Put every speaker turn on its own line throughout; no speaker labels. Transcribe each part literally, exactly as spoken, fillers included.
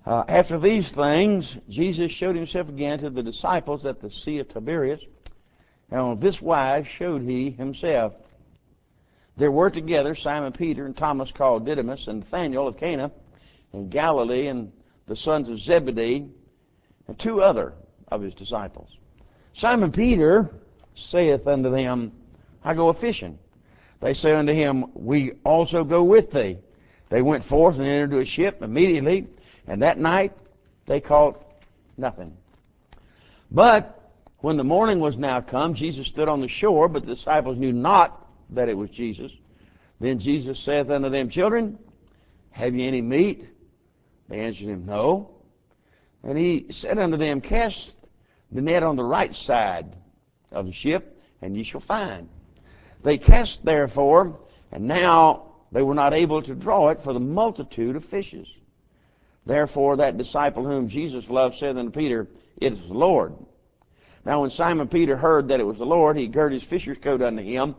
Uh, after these things, Jesus showed himself again to the disciples at the Sea of Tiberias, and on this wise showed he himself. There were together Simon Peter and Thomas called Didymus, and Nathanael of Cana in Galilee, and the sons of Zebedee, and two other of his disciples. Simon Peter saith unto them, I go a-fishing. They say unto him, We also go with thee. They went forth and entered into a ship immediately, and that night they caught nothing. But when the morning was now come, Jesus stood on the shore, but the disciples knew not that it was Jesus. Then Jesus saith unto them, Children, have ye any meat? They answered him, No. And he said unto them, Cast the net on the right side of the ship, and ye shall find. They cast therefore, and now they were not able to draw it for the multitude of fishes. Therefore that disciple whom Jesus loved said unto Peter, It is the Lord. Now when Simon Peter heard that it was the Lord, he girded his fisher's coat unto him,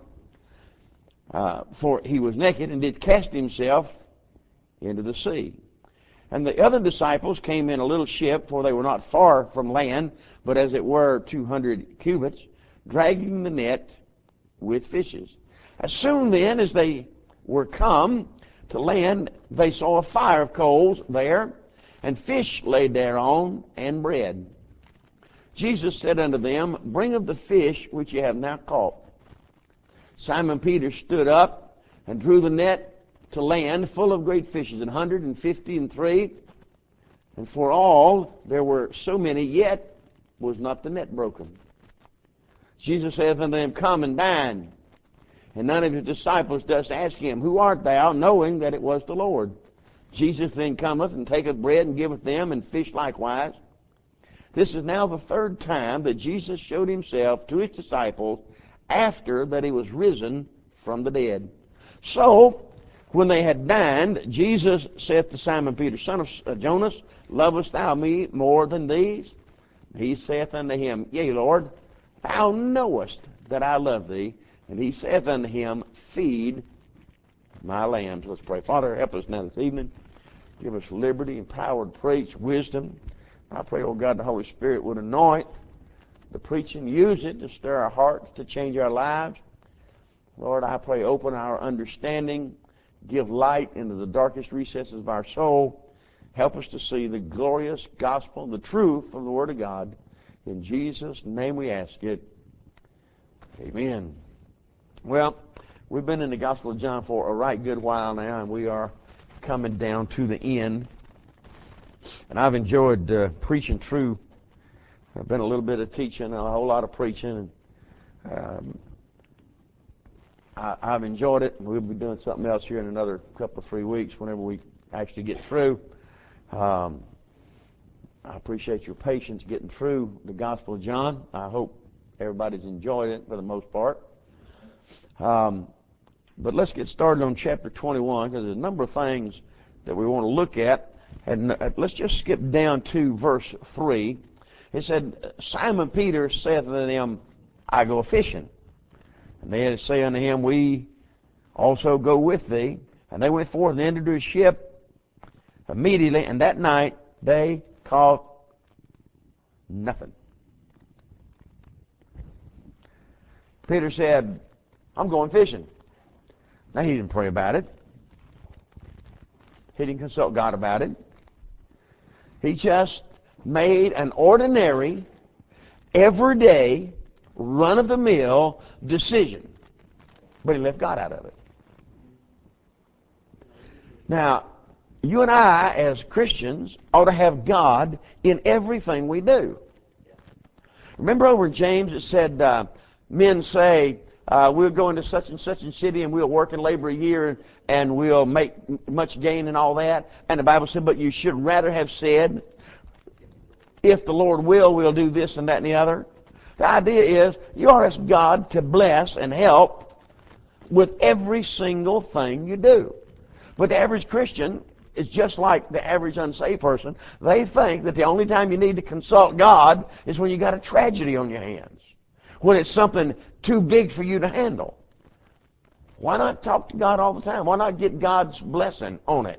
uh, for he was naked, and did cast himself into the sea. And the other disciples came in a little ship, for they were not far from land, but as it were two hundred cubits, dragging the net with fishes. As soon then as they were come to land, they saw a fire of coals there, and fish laid thereon, and bread. Jesus said unto them, Bring of the fish which ye have now caught. Simon Peter stood up and drew the net to land full of great fishes, an hundred and fifty and three. And for all there were so many, yet was not the net broken. Jesus saith unto them, Come and dine. And none of his disciples does ask him, Who art thou? Knowing that it was the Lord. Jesus then cometh and taketh bread and giveth them, and fish likewise. This is now the third time that Jesus showed himself to his disciples after that he was risen from the dead. So, when they had dined, Jesus saith to Simon Peter, Son of Jonas, lovest thou me more than these? He saith unto him, Yea, Lord, thou knowest that I love thee. And he saith unto him, Feed my lambs. Let's pray. Father, help us now this evening. Give us liberty and power to preach, wisdom. I pray, oh God, the Holy Spirit would anoint the preaching, use it to stir our hearts, to change our lives. Lord, I pray, open our understanding, give light into the darkest recesses of our soul. Help us to see the glorious gospel, the truth from the Word of God. In Jesus' name we ask it. Amen. Well, we've been in the Gospel of John for a right good while now, and we are coming down to the end. And I've enjoyed uh, preaching through. I've been a little bit of teaching, a whole lot of preaching. And, um, I, I've enjoyed it. We'll be doing something else here in another couple of three weeks whenever we actually get through. Um, I appreciate your patience getting through the Gospel of John. I hope everybody's enjoyed it for the most part. Um, but let's get started on chapter twenty-one, because there's a number of things that we want to look at. And uh, let's just skip down to verse three. It said, Simon Peter saith unto them, I go a-fishing. And they say unto him, We also go with thee. And they went forth and entered into a ship immediately, and that night they caught nothing. Peter said, I'm going fishing. Now, he didn't pray about it. He didn't consult God about it. He just made an ordinary, everyday, run-of-the-mill decision. But he left God out of it. Now, you and I, as Christians, ought to have God in everything we do. Remember over in James it said, uh, men say, uh, we'll go into such and such a city and we'll work and labor a year and, and we'll make much gain and all that. And the Bible said, but you should rather have said, if the Lord will, we'll do this and that and the other. The idea is you ought to ask God to bless and help with every single thing you do. But the average Christian is just like the average unsaved person. They think that the only time you need to consult God is when you got a tragedy on your hands, when it's something too big for you to handle. Why not talk to God all the time? Why not get God's blessing on it?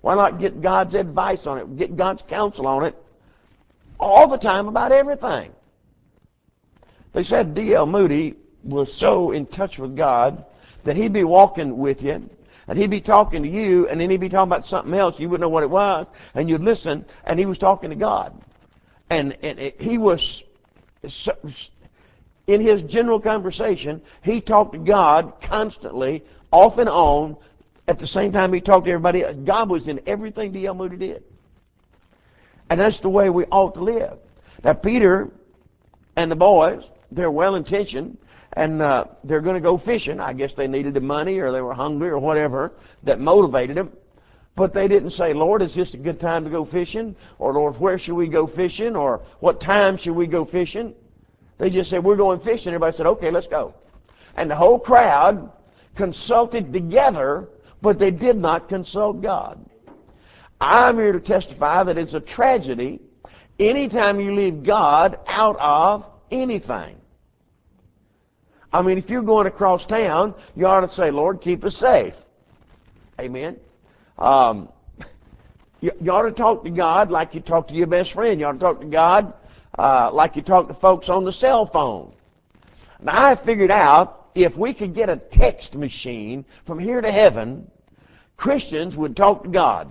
Why not get God's advice on it, get God's counsel on it all the time about everything? They said D L Moody was so in touch with God that he'd be walking with you, and he'd be talking to you, and then he'd be talking about something else. You wouldn't know what it was, and you'd listen, and he was talking to God. And, and it, he was, so, in his general conversation, he talked to God constantly, off and on, at the same time he talked to everybody else. God was in everything D L Moody did. And that's the way we ought to live. Now, Peter and the boys, they're well-intentioned, and uh, they're going to go fishing. I guess they needed the money, or they were hungry, or whatever that motivated them. But they didn't say, Lord, is this a good time to go fishing? Or, Lord, where should we go fishing? Or what time should we go fishing? They just said, we're going fishing. Everybody said, okay, let's go. And the whole crowd consulted together, but they did not consult God. I'm here to testify that it's a tragedy anytime you leave God out of anything. I mean, if you're going across town, you ought to say, Lord, keep us safe. Amen. Um, you, you ought to talk to God like you talk to your best friend. You ought to talk to God uh, like you talk to folks on the cell phone. Now, I figured out if we could get a text machine from here to heaven, Christians would talk to God.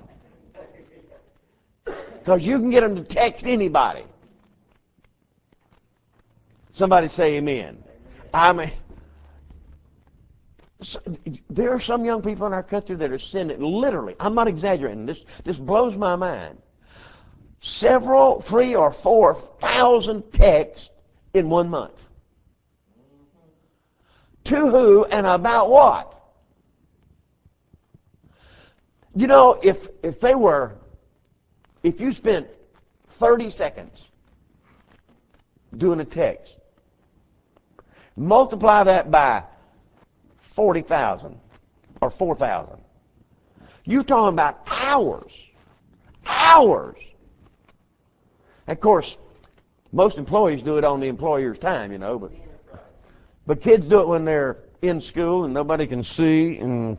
Because you can get them to text anybody. Somebody say amen. I mean, so, there are some young people in our country that are sending, literally, I'm not exaggerating, this, this blows my mind, several, three or four thousand texts in one month. To who and about what? You know, if if they were, if you spent thirty seconds doing a text, multiply that by forty thousand or four thousand. You're talking about hours. Hours. Of course, most employees do it on the employer's time, you know, but but kids do it when they're in school and nobody can see. And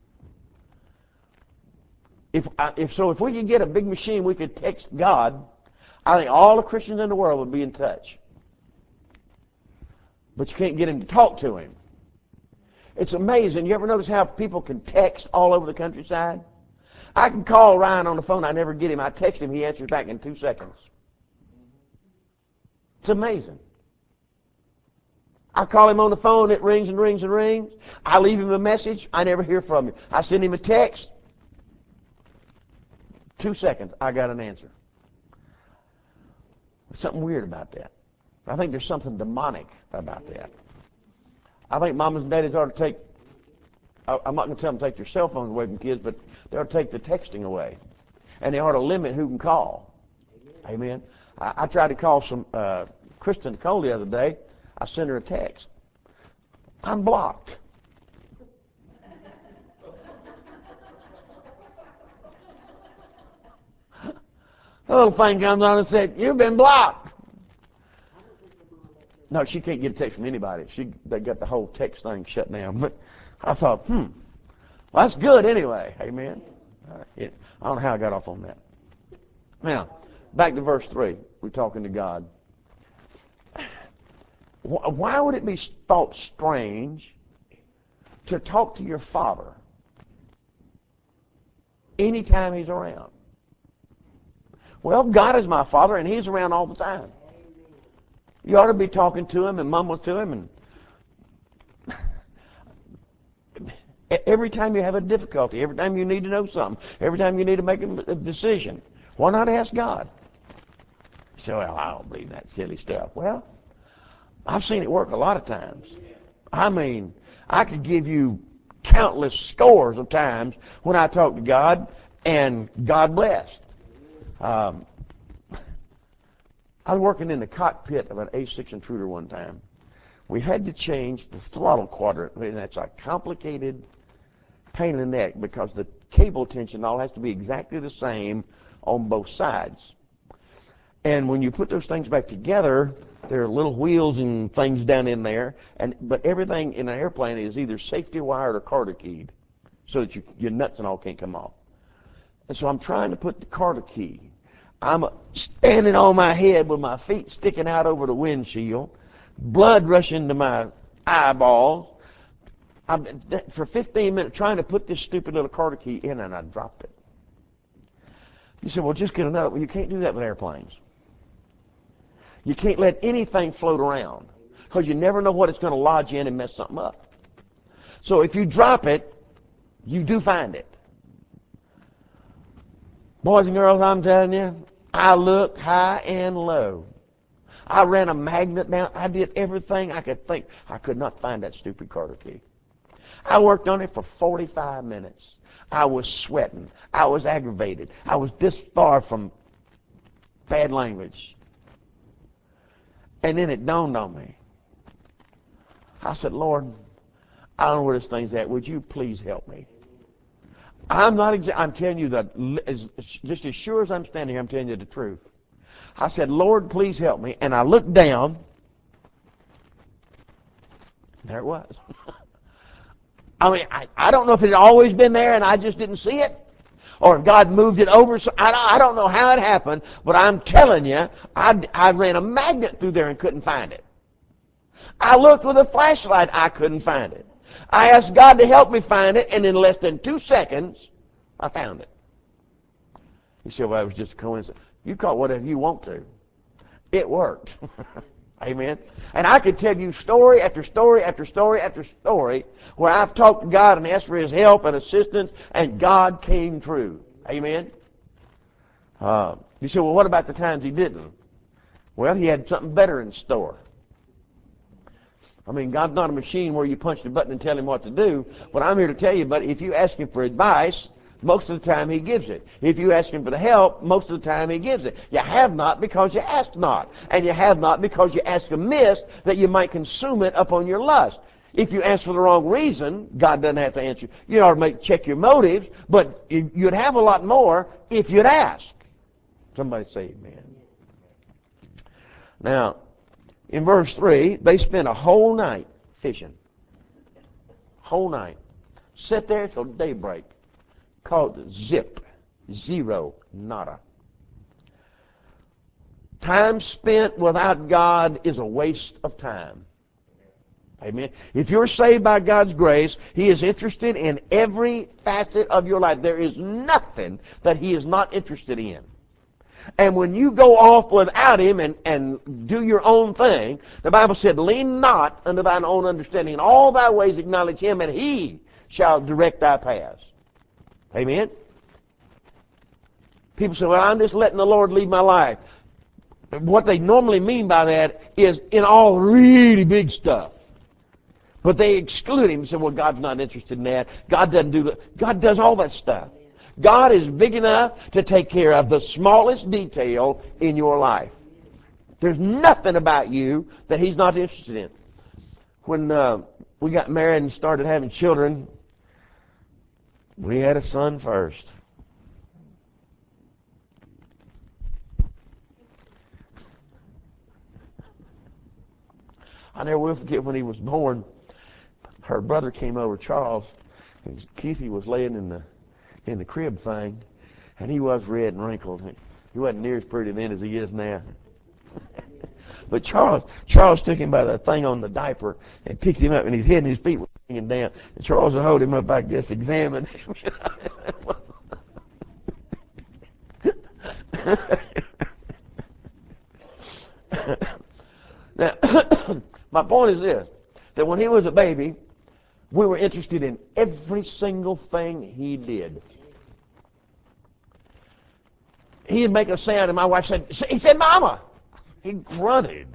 if if so, if we could get a big machine, we could text God. I think all the Christians in the world would be in touch. But you can't get him to talk to him. It's amazing. You ever notice how people can text all over the countryside? I can call Ryan on the phone. I never get him. I text him. He answers back in two seconds. It's amazing. I call him on the phone. It rings and rings and rings. I leave him a message. I never hear from him. I send him a text. Two seconds. I got an answer. There's something weird about that. I think there's something demonic about that. I think mamas and daddies ought to take, I'm not going to tell them to take their cell phones away from kids, but they ought to take the texting away. And they ought to limit who can call. Amen. Amen. I, I tried to call some uh, Kristen Nicole the other day. I sent her a text. I'm blocked. The little thing comes on and said, you've been blocked. No, she can't get a text from anybody. She they got the whole text thing shut down. But I thought, hmm, well, that's good anyway. Amen. Uh, it, I don't know how I got off on that. Now, back to verse three. We're talking to God. Why would it be thought strange to talk to your Father anytime He's around? Well, God is my Father, and He's around all the time. You ought to be talking to Him and mumbling to Him. And every time you have a difficulty, every time you need to know something, every time you need to make a decision, why not ask God? You say, well, I don't believe that silly stuff. Well, I've seen it work a lot of times. I mean, I could give you countless scores of times when I talk to God, and God blessed. Um, I was working in the cockpit of an A six intruder one time. We had to change the throttle quadrant, and that's a complicated pain in the neck because the cable tension all has to be exactly the same on both sides. And when you put those things back together, there are little wheels and things down in there, and but everything in an airplane is either safety wired or Carter keyed, so that you, your nuts and all can't come off. And so I'm trying to put the car key. I'm standing on my head with my feet sticking out over the windshield, blood rushing to my eyeballs. I've been for fifteen minutes trying to put this stupid little car key in, and I dropped it. You said, well, just get another. Well, you can't do that with airplanes. You can't let anything float around because you never know what it's going to lodge in and mess something up. So if you drop it, you do find it. Boys and girls, I'm telling you, I looked high and low. I ran a magnet down. I did everything I could think. I could not find that stupid car key. I worked on it for forty-five minutes. I was sweating. I was aggravated. I was this far from bad language. And then it dawned on me. I said, Lord, I don't know where this thing's at. Would you please help me? I'm not exa- I'm telling you that as, just as sure as I'm standing here, I'm telling you the truth. I said, Lord, please help me. And I looked down. There it was. I mean, I, I don't know if it had always been there and I just didn't see it, or if God moved it over. So I, I don't know how it happened, but I'm telling you, I, I ran a magnet through there and couldn't find it. I looked with a flashlight, I couldn't find it. I asked God to help me find it, and in less than two seconds, I found it. You say, well, it was just a coincidence. You call it whatever you want to. It worked. Amen. And I could tell you story after story after story after story where I've talked to God and asked for His help and assistance, and God came through. Amen. Uh, you say, well, what about the times He didn't? Well, He had something better in store. I mean, God's not a machine where you punch the button and tell Him what to do. But I'm here to tell you, but if you ask Him for advice, most of the time He gives it. If you ask Him for the help, most of the time He gives it. You have not because you ask not. And you have not because you ask amiss that you might consume it upon your lust. If you ask for the wrong reason, God doesn't have to answer. You ought to make, check your motives, but you'd have a lot more if you'd ask. Somebody say amen. Now, in verse three, they spent a whole night fishing. Whole night. Sit there till daybreak. Called zip. Zero. Nada. Time spent without God is a waste of time. Amen. If you're saved by God's grace, He is interested in every facet of your life. There is nothing that He is not interested in. And when you go off without Him and, and do your own thing, the Bible said, lean not unto thine own understanding. In all thy ways acknowledge Him, and He shall direct thy paths. Amen? People say, well, I'm just letting the Lord lead my life. What they normally mean by that is in all really big stuff. But they exclude Him and say, well, God's not interested in that. God doesn't do that. God does all that stuff. God is big enough to take care of the smallest detail in your life. There's nothing about you that He's not interested in. When uh, we got married and started having children, we had a son first. I never will forget when he was born. Her brother came over, Charles, and Keithy was laying in the in the crib thing, and he was red and wrinkled. He wasn't near as pretty then as he is now. But Charles, Charles took him by the thing on the diaper and picked him up, and his head and his feet were hanging down. And Charles would hold him up like this, examine him. Now, my point is this, that when he was a baby, we were interested in every single thing he did. He'd make a sound, and my wife said, he said, Mama. He grunted.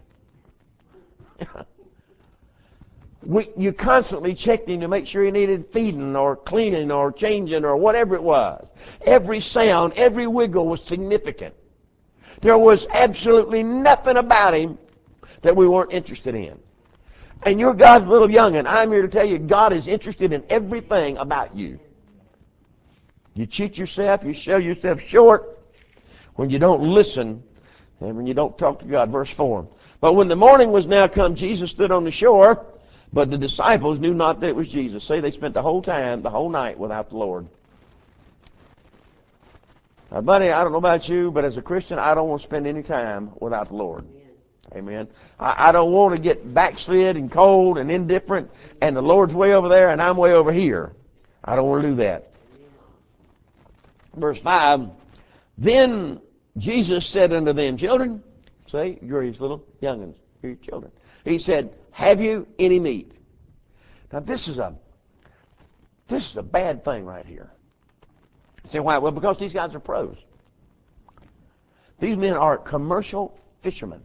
we, you constantly checked him to make sure he needed feeding or cleaning or changing or whatever it was. Every sound, every wiggle was significant. There was absolutely nothing about him that we weren't interested in. And you're God's little young'un. I'm here to tell you, God is interested in everything about you. You cheat yourself, you sell yourself short when you don't listen and when you don't talk to God. Verse four. But when the morning was now come, Jesus stood on the shore, but the disciples knew not that it was Jesus. Say they spent the whole time, the whole night without the Lord. Now, buddy, I don't know about you, but as a Christian, I don't want to spend any time without the Lord. Amen. I, I don't want to get backslid and cold and indifferent, and the Lord's way over there and I'm way over here. I don't want to do that. Verse five, then Jesus said unto them, children, say, you're his little young'uns, you're your children. He said, have you any meat? Now this is a this is a bad thing right here. Say why? Well, because these guys are pros. These men are commercial fishermen.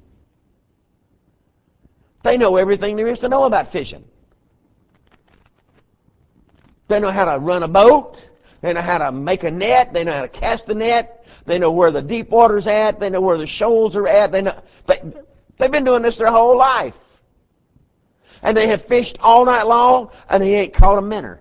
They know everything there is to know about fishing. They know how to run a boat. They know how to make a net. They know how to cast a net. They know where the deep water's at. They know where the shoals are at. They know, they, they've been doing this their whole life. And they have fished all night long, and they ain't caught a minnow.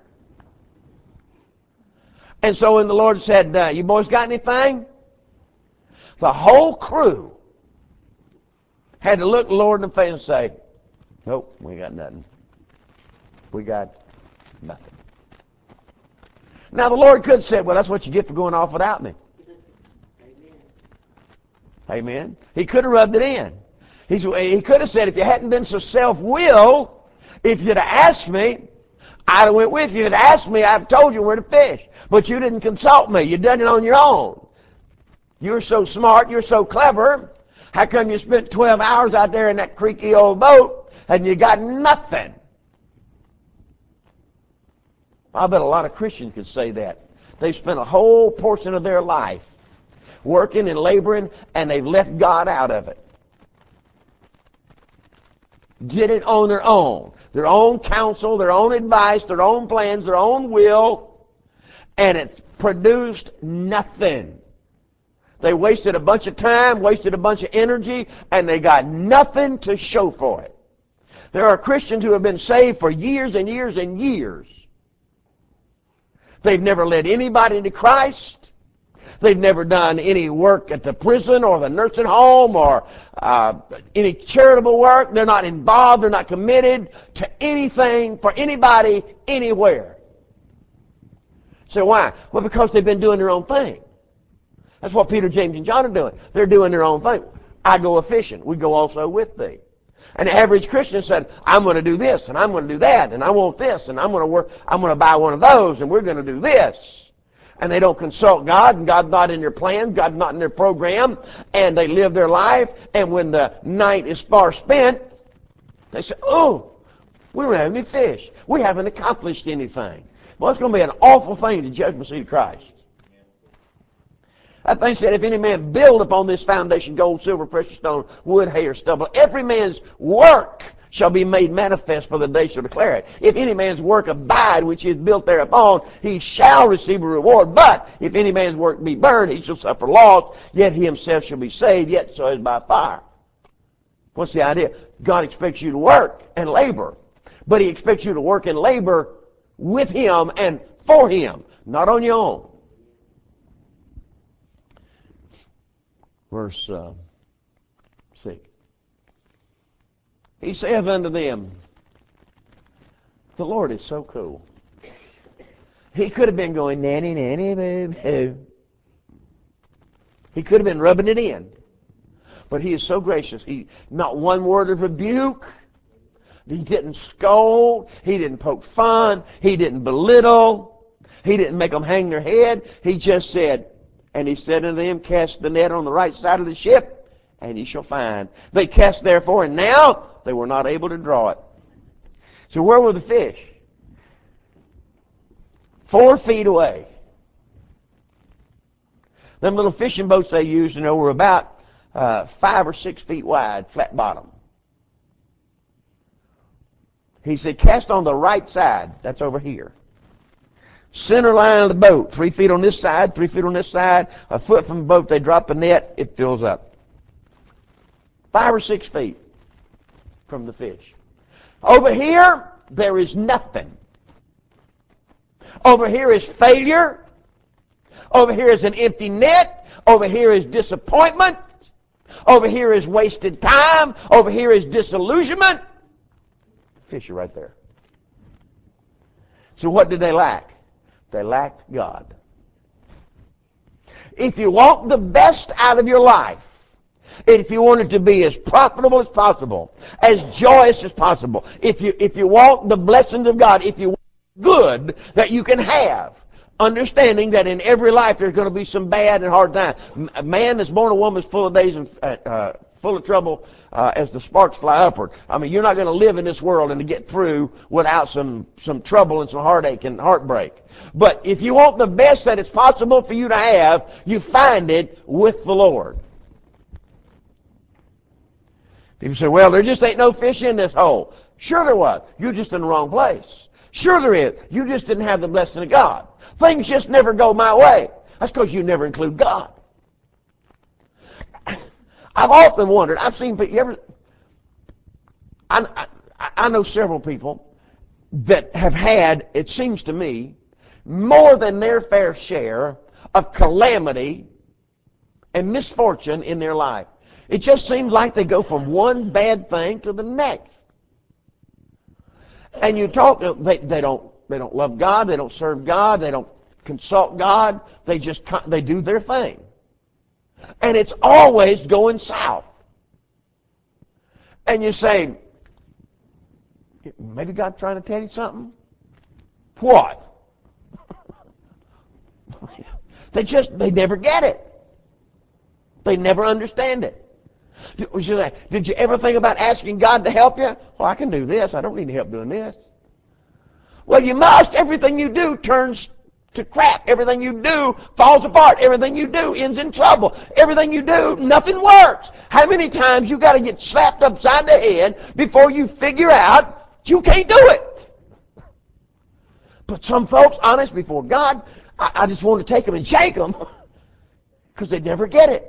And so when the Lord said, uh, you boys got anything? The whole crew had to look the Lord in the face and say, nope, we got nothing. We got nothing. Now the Lord could say, well, that's what you get for going off without me. Amen. Amen. He could have rubbed it in. He's, he could have said, if you hadn't been so self-willed, if you'd have asked me, I'd have went with you. If you'd asked me, I'd have told you where to fish. But you didn't consult me. You done it on your own. You're so smart. You're so clever. How come you spent twelve hours out there in that creaky old boat and you got nothing? I bet a lot of Christians could say that. They've spent a whole portion of their life working and laboring, and they've left God out of it. Get it on their own. Their own counsel, their own advice, their own plans, their own will, and it's produced nothing. They wasted a bunch of time, wasted a bunch of energy, and they got nothing to show for it. There are Christians who have been saved for years and years and years. They've never led anybody to Christ. They've never done any work at the prison or the nursing home or uh, any charitable work. They're not involved. They're not committed to anything for anybody anywhere. So why? Well, because they've been doing their own thing. That's what Peter, James, and John are doing. They're doing their own thing. I go a-fishing. We go also with thee. An average Christian said, I'm going to do this, and I'm going to do that, and I want this, and I'm going to work, I'm going to buy one of those, and we're going to do this. And they don't consult God, and God's not in their plan, God's not in their program, and they live their life, and when the night is far spent, they say, oh, we don't have any fish. We haven't accomplished anything. Well, it's going to be an awful thing to judgment seat of Christ. That thing said, if any man build upon this foundation gold, silver, precious stone, wood, hay, or stubble, every man's work shall be made manifest, for the day shall declare it. If any man's work abide, which he is built thereupon, he shall receive a reward. But if any man's work be burned, he shall suffer loss, yet he himself shall be saved, yet so as by fire. What's the idea? God expects you to work and labor, but he expects you to work and labor with him and for him, not on your own. Verse uh, six. He saith unto them, the Lord is so cool. He could have been going, nanny, nanny, boo, boo. He could have been rubbing it in. But he is so gracious. He, not one word of rebuke. He didn't scold. He didn't poke fun. He didn't belittle. He didn't make them hang their head. He just said, and he said unto them, cast the net on the right side of the ship, and ye shall find. They cast therefore, and now they were not able to draw it. So where were the fish? Four feet away. Them little fishing boats they used, you know, were about uh, five or six feet wide, flat bottom. He said, cast on the right side. That's over here. Center line of the boat, three feet on this side, three feet on this side, a foot from the boat, they drop the net, it fills up. Five or six feet from the fish. Over here, there is nothing. Over here is failure. Over here is an empty net. Over here is disappointment. Over here is wasted time. Over here is disillusionment. Fish are right there. So what did they lack? They lacked God. If you want the best out of your life, if you want it to be as profitable as possible, as joyous as possible, if you if you want the blessings of God, if you want good that you can have, understanding that in every life there's going to be some bad and hard times. A man that's born a woman is full of days and uh, full of trouble uh, as the sparks fly upward. I mean, you're not going to live in this world and to get through without some some trouble and some heartache and heartbreak. But if you want the best that it's possible for you to have, you find it with the Lord. People say, well, there just ain't no fish in this hole. Sure there was. You're just in the wrong place. Sure there is. You just didn't have the blessing of God. Things just never go my way. That's because you never include God. I've often wondered, I've seen people, you ever, I, I, I know several people that have had, it seems to me, more than their fair share of calamity and misfortune in their life. It just seems like they go from one bad thing to the next. And you talk, they, they don't they don't love God, they don't serve God, they don't consult God, they just they do their thing. And it's always going south. And you say, maybe God's trying to tell you something? What? They just, they never get it. They never understand it. Did you ever think about asking God to help you? Well, I can do this. I don't need help doing this. Well, you must. Everything you do turns to crap. Everything you do falls apart. Everything you do ends in trouble. Everything you do, nothing works. How many times you got to get slapped upside the head before you figure out you can't do it? But some folks, honest before God, I, I just want to take them and shake them because they never get it.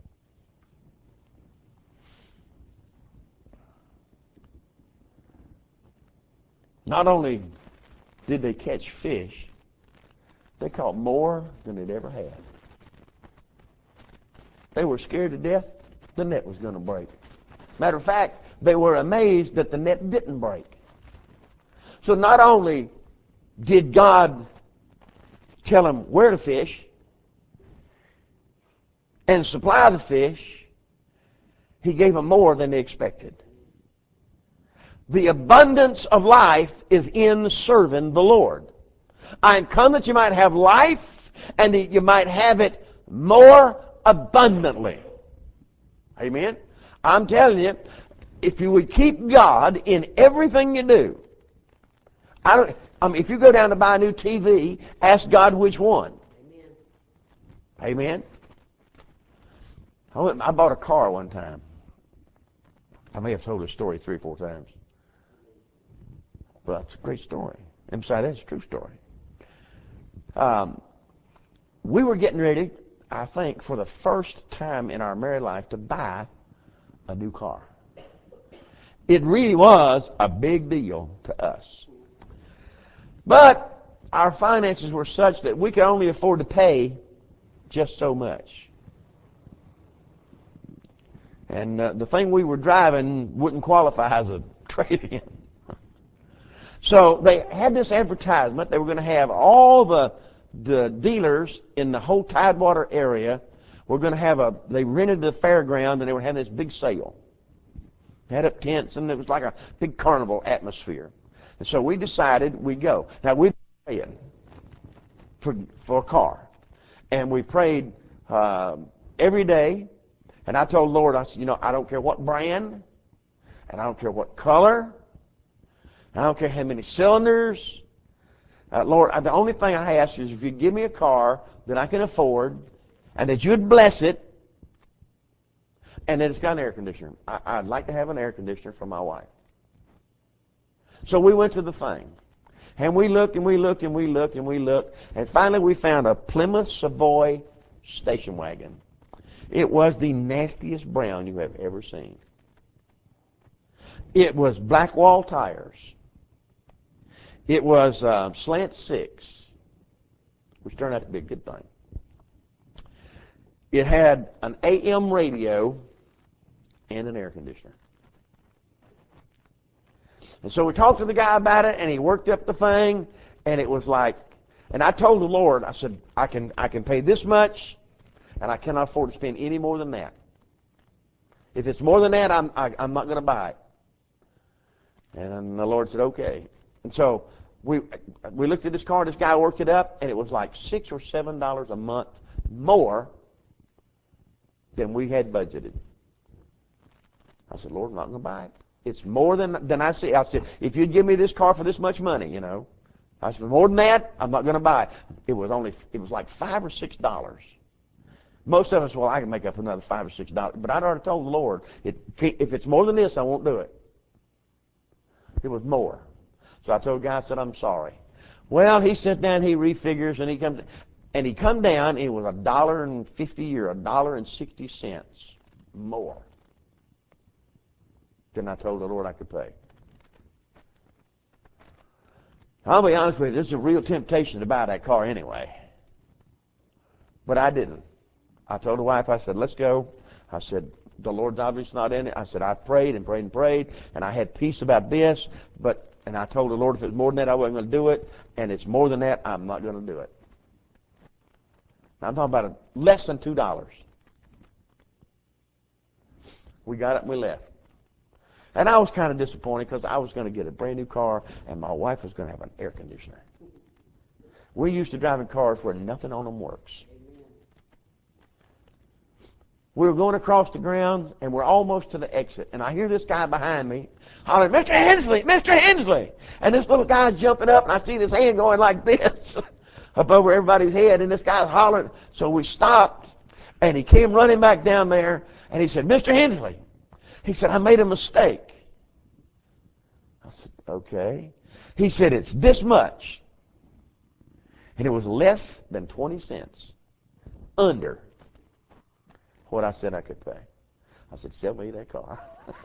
Not only did they catch fish, they caught more than they'd ever had. They were scared to death the net was going to break. Matter of fact, they were amazed that the net didn't break. So not only did God tell them where to fish and supply the fish, He gave them more than they expected. The abundance of life is in serving the Lord. I am come that you might have life and that you might have it more abundantly. Amen? I'm telling you, if you would keep God in everything you do, I don't, I mean, if you go down to buy a new T V, ask God which one. Amen? I, went, I bought a car one time. I may have told this story three or four times. But it's a great story. And besides, that's a true story. Um, we were getting ready, I think, for the first time in our married life to buy a new car. It really was a big deal to us. But our finances were such that we could only afford to pay just so much. And uh, the thing we were driving wouldn't qualify as a trade-in. So they had this advertisement. They were going to have all the the dealers in the whole Tidewater area were going to have a, they rented the fairground and they were having this big sale. They had up tents and it was like a big carnival atmosphere. And so we decided we'd go. Now we prayed for, for a car. And we prayed uh, every day. And I told the Lord, I said, you know, I don't care what brand and I don't care what color. I don't care how many cylinders. Uh, Lord, the only thing I ask is if you give me a car that I can afford and that you'd bless it and that it's got an air conditioner. I, I'd like to have an air conditioner for my wife. So we went to the thing. And we looked and we looked and we looked and we looked. And finally we found a Plymouth Savoy station wagon. It was the nastiest brown you have ever seen. It was black wall tires. It was uh, slant six, which turned out to be a good thing. It had an A M radio and an air conditioner. And so we talked to the guy about it, and he worked up the thing, and it was like, and I told the Lord, I said, I can I can pay this much, and I cannot afford to spend any more than that. If it's more than that, I'm, I, I'm not going to buy it. And the Lord said, okay. And so we we looked at this car, this guy worked it up, and it was like six or seven dollars a month more than we had budgeted. I said, Lord, I'm not going to buy it. It's more than than I see. I said, if you'd give me this car for this much money, you know, I said, more than that, I'm not going to buy it. It was only it was like five or six dollars. Most of us, well, I can make up another five or six dollars, but I'd already told the Lord, it, if it's more than this, I won't do it. It was more. So I told the guy, I said, I'm sorry. Well, he sent down, he refigures, and he comes, and he come down, and it was a dollar and fifty or a dollar and sixty cents more than I told the Lord I could pay. I'll be honest with you, this is a real temptation to buy that car anyway. But I didn't. I told the wife, I said, let's go. I said, the Lord's obviously not in it. I said, I prayed and prayed and prayed, and I had peace about this, but and I told the Lord if it was more than that, I wasn't going to do it, and it's more than that, I'm not going to do it. Now, I'm talking about a, less than two dollars. We got up and we left. And I was kind of disappointed because I was going to get a brand new car, and my wife was going to have an air conditioner. We're used to driving cars where nothing on them works. We were going across the grounds, and we're almost to the exit. And I hear this guy behind me hollering, Mister Hensley, Mister Hensley. And this little guy's jumping up, and I see this hand going like this up over everybody's head, and this guy's hollering. So we stopped, and he came running back down there, and he said, Mister Hensley. He said, I made a mistake. I said, okay. He said, it's this much. And it was less than twenty cents under what I said I could pay. I said, sell me that car.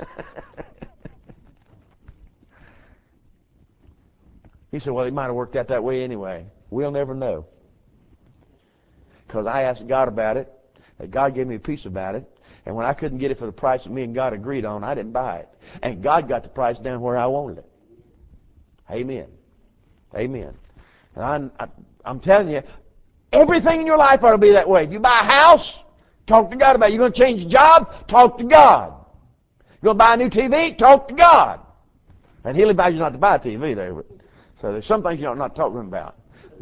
He said, well, it might have worked out that way anyway. We'll never know. Because I asked God about it, and God gave me a peace about it, and when I couldn't get it for the price that me and God agreed on, I didn't buy it. And God got the price down where I wanted it. Amen. Amen. And I'm, I, I'm telling you, everything in your life ought to be that way. If you buy a house, talk to God about it. You're going to change a job? Talk to God. You're going to buy a new T V? Talk to God. And He'll advise you not to buy a T V there. But, so there's some things you're not talking about.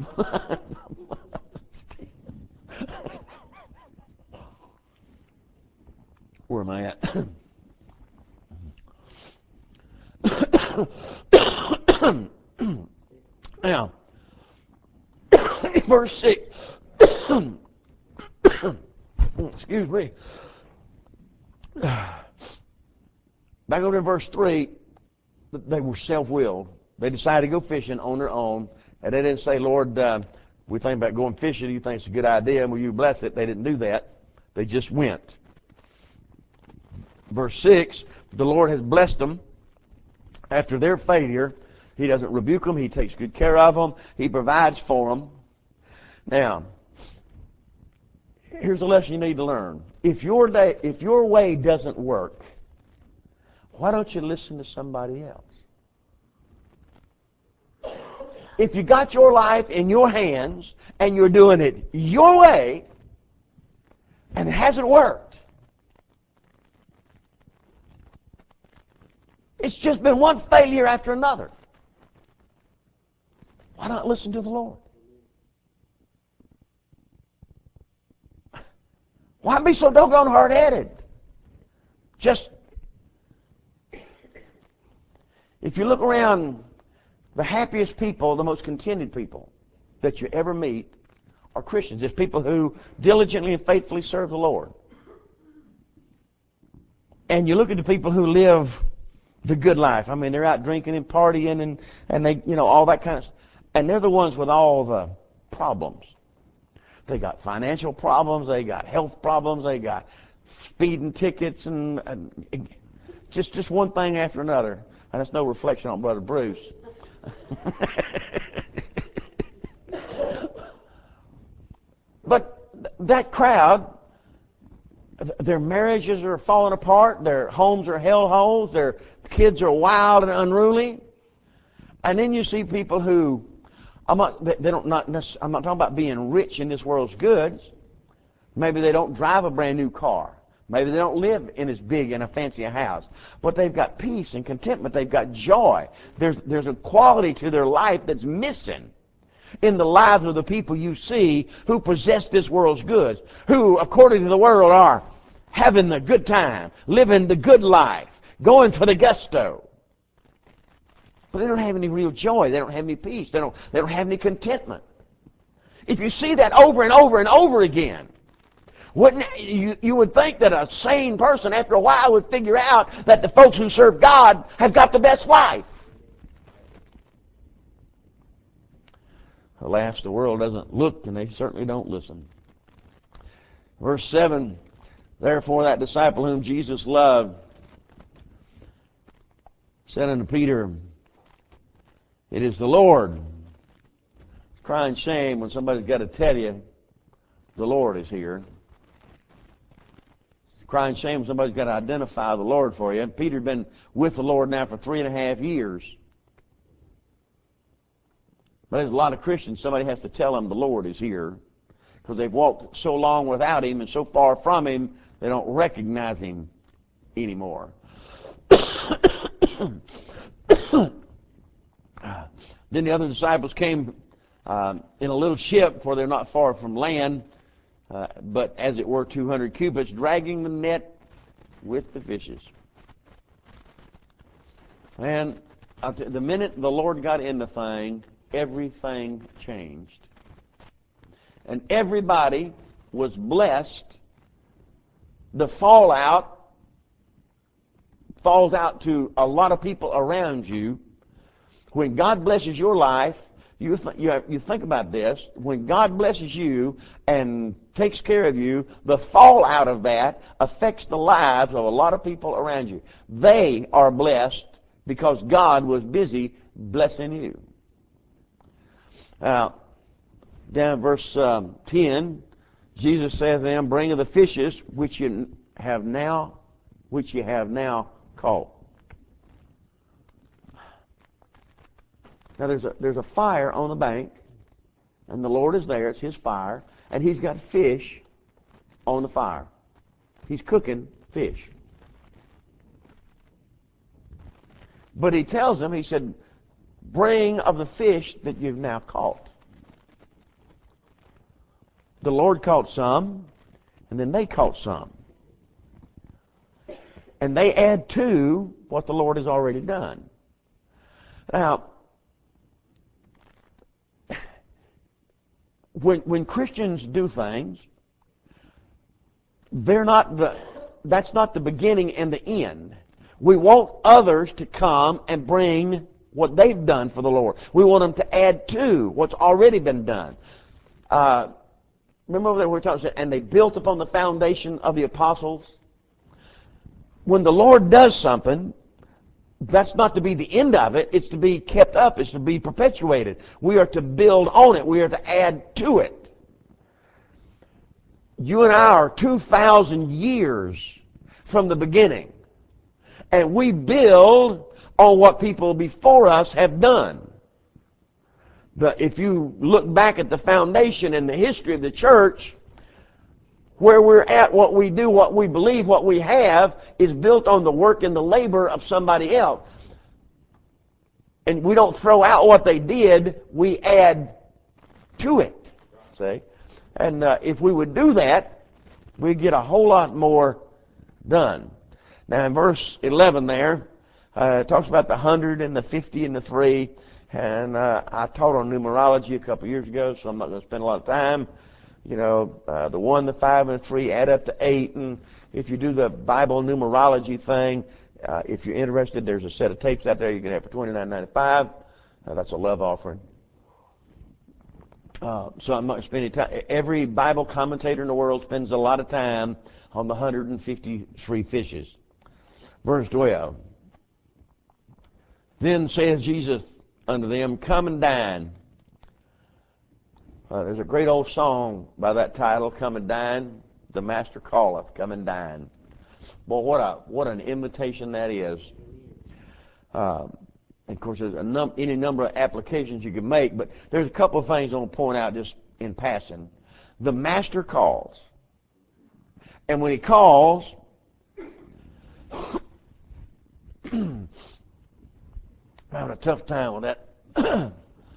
Where am I at? Now, verse six. Excuse me. Back over to verse three, they were self-willed. They decided to go fishing on their own, and they didn't say, Lord, uh, we think about going fishing. You think it's a good idea, and will you bless it? They didn't do that. They just went. Verse six, the Lord has blessed them after their failure. He doesn't rebuke them. He takes good care of them. He provides for them. Now, here's a lesson you need to learn. If your day, if your way doesn't work, why don't you listen to somebody else? If you got your life in your hands and you're doing it your way and it hasn't worked, it's just been one failure after another. Why not listen to the Lord? Why be so doggone hard-headed? Just, if you look around, the happiest people, the most contented people that you ever meet are Christians. It's people who diligently and faithfully serve the Lord. And you look at the people who live the good life. I mean, they're out drinking and partying and, and they, you know, all that kind of stuff. And they're the ones with all the problems. They got financial problems, they got health problems, they got speeding tickets, and, and just just one thing after another. And that's no reflection on Brother Bruce. But th- that crowd, th- their marriages are falling apart, their homes are hellholes, their kids are wild and unruly. And then you see people who, I'm not, they don't not necessarily, I'm not talking about being rich in this world's goods, Maybe they don't drive a brand new car. Maybe they don't live in as big and a fancy a house. But they've got peace and contentment. They've got joy. There's, there's a quality to their life that's missing in the lives of the people you see who possess this world's goods, who, according to the world, are having the good time, living the good life, going for the gusto. But they don't have any real joy. They don't have any peace. They don't, they don't have any contentment. If you see that over and over and over again, wouldn't you, you would think that a sane person after a while would figure out that the folks who serve God have got the best life. Alas, the world doesn't look, and they certainly don't listen. Verse seven, therefore that disciple whom Jesus loved said unto Peter, it is the Lord. It's crying shame when somebody's got to tell you the Lord is here. It's crying shame when somebody's got to identify the Lord for you. And Peter had been with the Lord now for three and a half years. But there's a lot of Christians, somebody has to tell them the Lord is here, because they've walked so long without Him and so far from Him, they don't recognize Him anymore. Then the other disciples came um, in a little ship, for they're not far from land, uh, but as it were two hundred cubits, dragging the net with the fishes. And the minute the Lord got in the thing, everything changed. And everybody was blessed. The fallout falls out to a lot of people around you. When God blesses your life, you, th- you, have, you think about this. When God blesses you and takes care of you, the fallout of that affects the lives of a lot of people around you. They are blessed because God was busy blessing you. Now, down in verse um, ten, Jesus saith to them, bring of the fishes which you have now, which you have now caught. Now there's a there's a fire on the bank, and the Lord is there. It's His fire, and He's got fish on the fire. He's cooking fish. But He tells them, He said, bring of the fish that you've now caught. The Lord caught some, and then they caught some. And they add to what the Lord has already done. Now, when when Christians do things, they're not the that's not the beginning and the end. We want others to come and bring what they've done for the Lord. We want them to add to what's already been done. Uh, remember over there we were talking, and they built upon the foundation of the apostles. When the Lord does something, that's not to be the end of it. It's to be kept up. It's to be perpetuated. We are to build on it. We are to add to it. You and I are two thousand years from the beginning. And we build on what people before us have done. But if you look back at the foundation and the history of the church, where we're at, what we do, what we believe, what we have, is built on the work and the labor of somebody else. And we don't throw out what they did, we add to it. See? And uh, if we would do that, we'd get a whole lot more done. Now in verse eleven there, uh, it talks about the hundred and the fifty and the three. And uh, I taught on numerology a couple years ago, so I'm not going to spend a lot of time. You know, uh, the one, the five, and the three add up to eight. And if you do the Bible numerology thing, uh, if you're interested, there's a set of tapes out there you can have for twenty-nine ninety-five. Uh, that's a love offering. Uh, so I'm not spending time. Every Bible commentator in the world spends a lot of time on the one hundred fifty-three fishes. Verse twelve. Then saith Jesus unto them, come and dine. Uh, there's a great old song by that title, Come and Dine. The Master calleth, come and dine. Boy, what a what an invitation that is. Uh, of course, there's a num- any number of applications you can make, but there's a couple of things I want to point out just in passing. The Master calls. And when he calls, I'm having a tough time with that.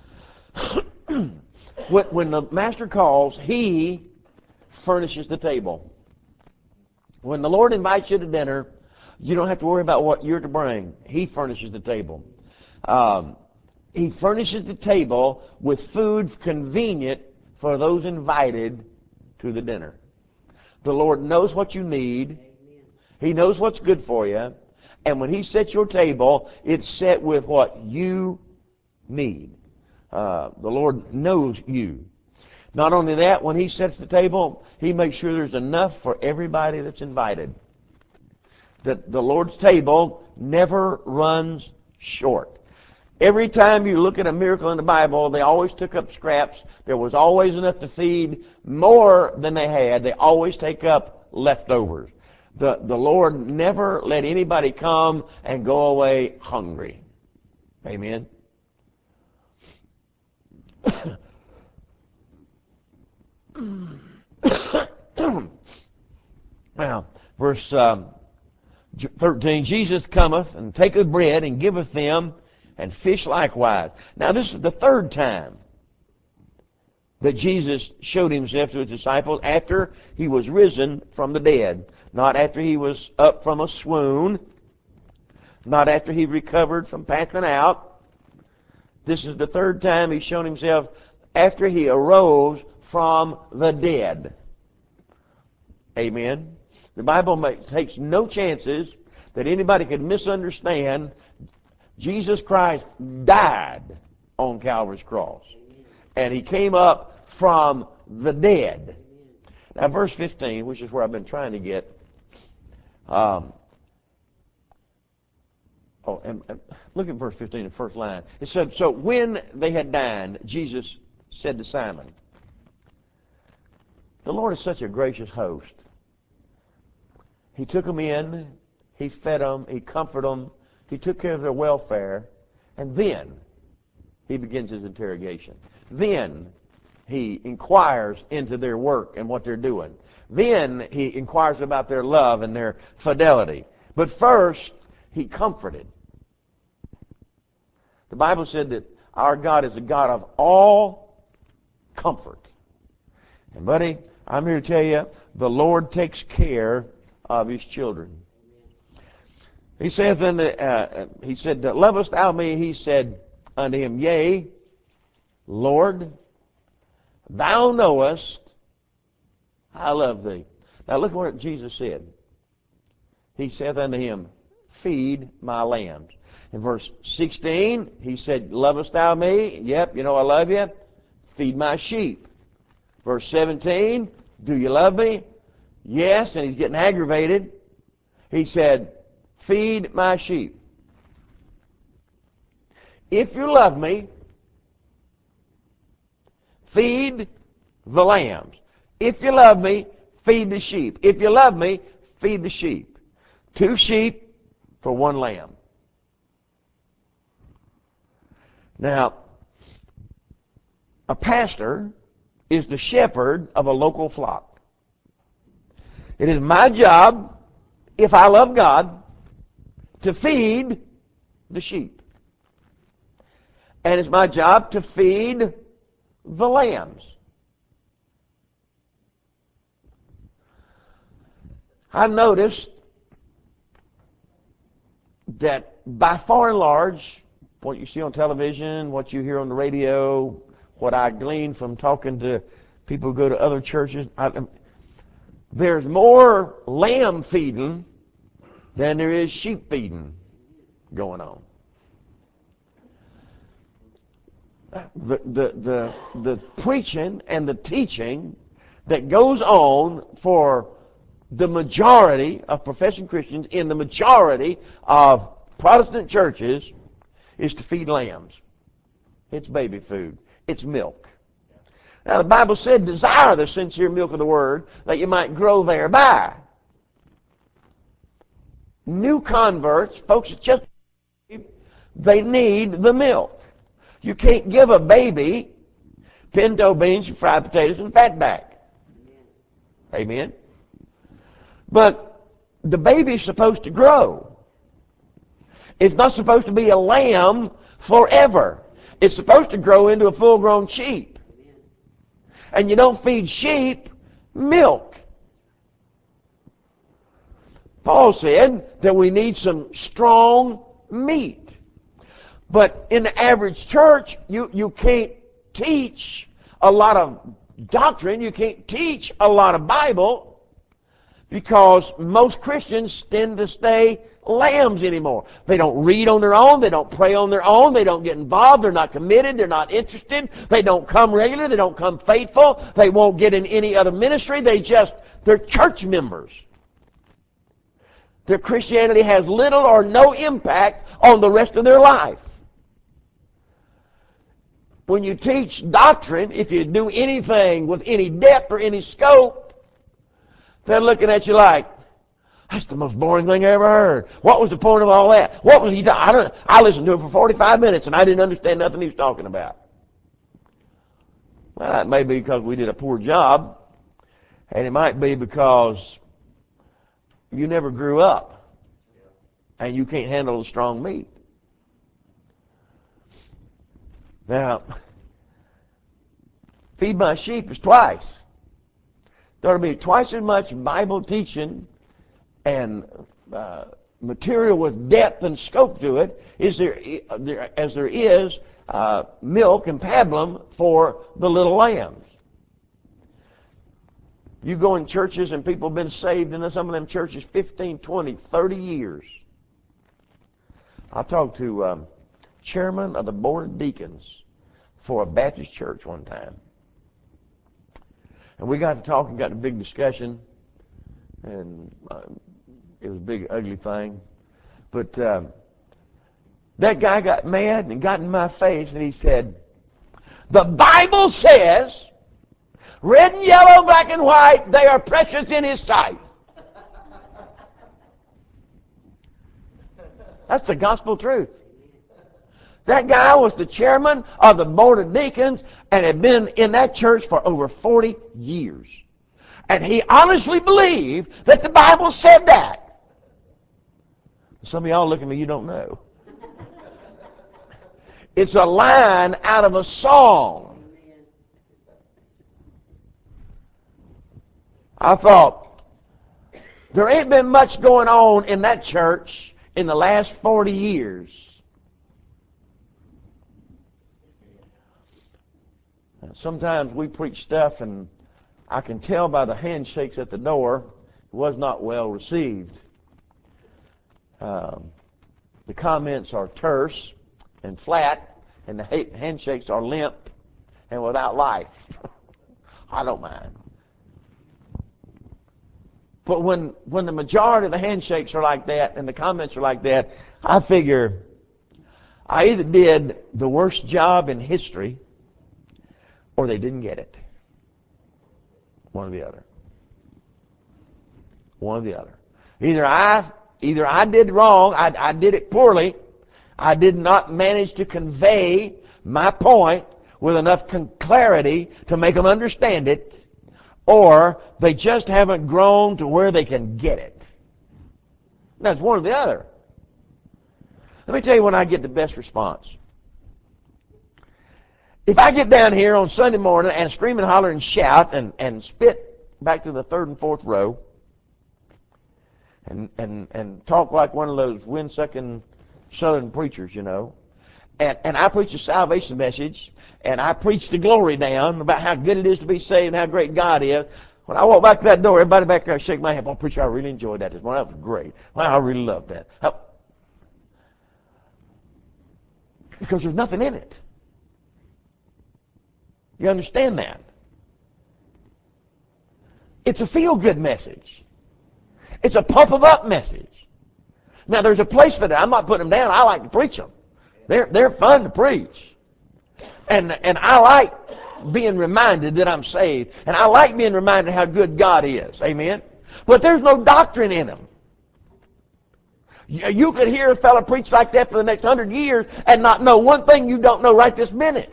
when, when the master calls, he furnishes the table. When the Lord invites you to dinner, you don't have to worry about what you're to bring. He furnishes the table. Um, he furnishes the table with food convenient for those invited to the dinner. The Lord knows what you need. He knows what's good for you. And when he sets your table, it's set with what you need. Uh, the Lord knows you. Not only that, when he sets the table, he makes sure there's enough for everybody that's invited. That the Lord's table never runs short. Every time you look at a miracle in the Bible, they always took up scraps. There was always enough to feed more than they had. They always take up leftovers. The, the Lord never let anybody come and go away hungry. Amen. Now, verse um, thirteen, Jesus cometh and taketh bread and giveth them, and fish likewise. Now, this is the third time that Jesus showed himself to his disciples after he was risen from the dead. Not after he was up from a swoon. Not after he recovered from passing out. This is the third time he's shown himself after he arose from the dead. Amen. The Bible makes, takes no chances that anybody could misunderstand. Jesus Christ died on Calvary's cross. And he came up from the dead. Now, verse fifteen, which is where I've been trying to get. Um, oh, and, and look at verse fifteen, the first line. It said, so when they had dined, Jesus said to Simon, the Lord is such a gracious host. He took them in, he fed them, he comforted them, he took care of their welfare, and then he begins his interrogation. Then he inquires into their work and what they're doing. Then he inquires about their love and their fidelity. But first, he comforted. The Bible said that our God is a God of all comfort. And buddy, I'm here to tell you, the Lord takes care of his children. He saith unto, uh, he said, lovest thou me? He said unto him, yea, Lord, thou knowest I love thee. Now look what Jesus said. He saith unto him, feed my lambs. In verse sixteen, he said, lovest thou me? Yep, you know I love you. Feed my sheep. Verse seventeen, do you love me? Yes, and he's getting aggravated. He said, feed my sheep. If you love me, feed the lambs. If you love me, feed the sheep. If you love me, feed the sheep. Two sheep for one lamb. Now, a pastor is the shepherd of a local flock. It is my job, if I love God, to feed the sheep. And it's my job to feed the lambs. I've noticed that by far and large, what you see on television, what you hear on the radio, what I glean from talking to people who go to other churches, I, there's more lamb feeding than there is sheep feeding going on. The, the, the, the preaching and the teaching that goes on for the majority of professing Christians in the majority of Protestant churches is to feed lambs. It's baby food. It's milk. Now the Bible said, desire the sincere milk of the word that you might grow thereby. New converts, folks, it's just they need the milk. You can't give a baby pinto beans and fried potatoes and fatback. Amen. But the baby's supposed to grow. It's not supposed to be a lamb forever. It's supposed to grow into a full-grown sheep. And you don't feed sheep milk. Paul said that we need some strong meat. But in the average church, you, you can't teach a lot of doctrine. You can't teach a lot of Bible because most Christians tend to stay lambs anymore. They don't read on their own. They don't pray on their own. They don't get involved. They're not committed. They're not interested. They don't come regular. They don't come faithful. They won't get in any other ministry. They just, they're church members. Their Christianity has little or no impact on the rest of their life. When you teach doctrine, if you do anything with any depth or any scope, they're looking at you like, that's the most boring thing I ever heard. What was the point of all that? What was he talking? I don't. I listened to him for forty-five minutes and I didn't understand nothing he was talking about. Well, that may be because we did a poor job, and it might be because you never grew up and you can't handle the strong meat. Now, feed my sheep is twice. There ought to be twice as much Bible teaching and uh, material with depth and scope to it is there, as there is uh, milk and pablum for the little lambs. You go in churches and people have been saved in some of them churches fifteen, twenty, thirty years. I talked to um, chairman of the board of deacons for a Baptist church one time. And we got to talking, got a big discussion, and uh, it was a big, ugly thing. But um, that guy got mad and got in my face, and he said, the Bible says, red and yellow, black and white, they are precious in His sight. That's the gospel truth. That guy was the chairman of the board of deacons and had been in that church for over forty years. And he honestly believed that the Bible said that. Some of y'all look at me, you don't know. It's a line out of a song. I thought, there ain't been much going on in that church in the last forty years. Sometimes we preach stuff and I can tell by the handshakes at the door it was not well received. Um, the comments are terse and flat, and the handshakes are limp and without life. I don't mind. But when, when the majority of the handshakes are like that and the comments are like that, I figure I either did the worst job in history or they didn't get it. One or the other. One or the other. Either I, either I did wrong, I, I did it poorly, I did not manage to convey my point with enough clarity to make them understand it, or they just haven't grown to where they can get it. That's one or the other. Let me tell you when I get the best response. If I get down here on Sunday morning and scream and holler and shout and, and spit back to the third and fourth row and, and, and talk like one of those wind-sucking southern preachers, you know, and, and I preach a salvation message and I preach the glory down about how good it is to be saved and how great God is, when I walk back to that door, everybody back there shake my hand. Oh, preacher, I really enjoyed that this morning. That was great. Well, I really loved that. How, because there's nothing in it. You understand that? It's a feel-good message. It's a pump-em-up message. Now, there's a place for that. I'm not putting them down. I like to preach them. They're, they're fun to preach. And, and I like being reminded that I'm saved. And I like being reminded how good God is. Amen? But there's no doctrine in them. You could hear a fellow preach like that for the next hundred years and not know one thing you don't know right this minute.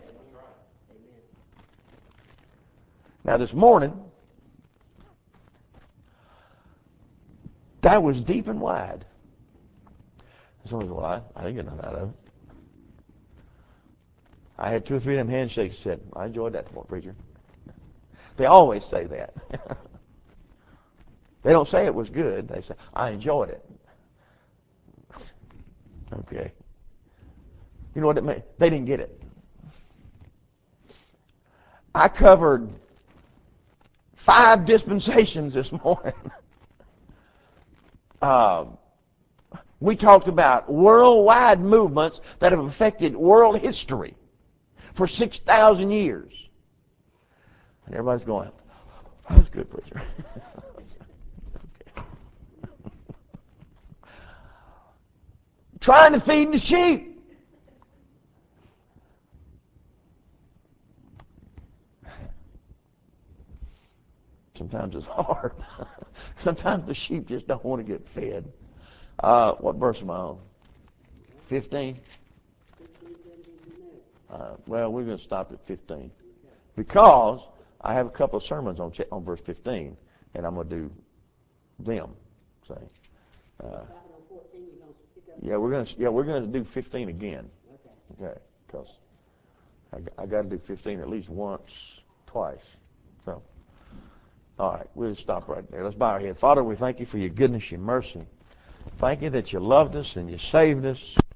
Now this morning, That was deep and wide. Someone said, well, I, I didn't get nothing out of it. I had two or three of them handshakes and said, I enjoyed that tomorrow, preacher. They always say that. They don't say it was good. They say, I enjoyed it. Okay. You know what it meant? They didn't get it. I covered five dispensations this morning. uh, we talked about worldwide movements that have affected world history for six thousand years. And everybody's going, that's good, preacher. Okay. Trying to feed the sheep. Sometimes it's hard. Sometimes the sheep just don't want to get fed. Uh, what verse am I on? fifteen? Uh, well, we're going to stop at fifteen. Because I have a couple of sermons on on verse fifteen, and I'm going to do them. See? Uh, yeah, we're going to yeah we're going to do fifteen again. Okay, because I, I got to do fifteen at least once, twice. So, all right, we'll stop right there. Let's bow our head. Father, we thank you for your goodness, your mercy. Thank you that you loved us and you saved us.